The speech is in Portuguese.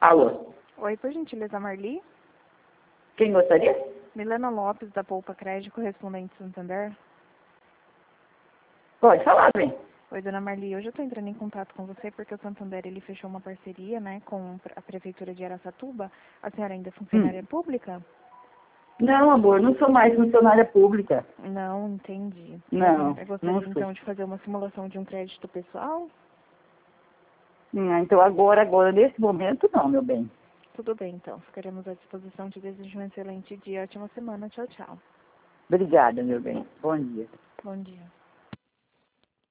Alô? Oi, por gentileza, Marli? Quem gostaria? Milena Lopes, da Poupa Crédito, correspondente Santander. Pode falar, bem. Oi, dona Marli, hoje eu estou entrando em contato com você porque o Santander ele fechou uma parceria, né, com a Prefeitura de Araçatuba. A senhora ainda é funcionária pública? Não, amor, não sou mais funcionária pública. Não, entendi. Não, Eu gostaria, não sou. então, de fazer uma simulação de um crédito pessoal? Então agora, nesse momento, não, meu bem. Tudo bem, então. Ficaremos à disposição. Te desejo um excelente dia e ótima semana. Tchau, tchau. Obrigada, meu bem. Bom dia. Bom dia.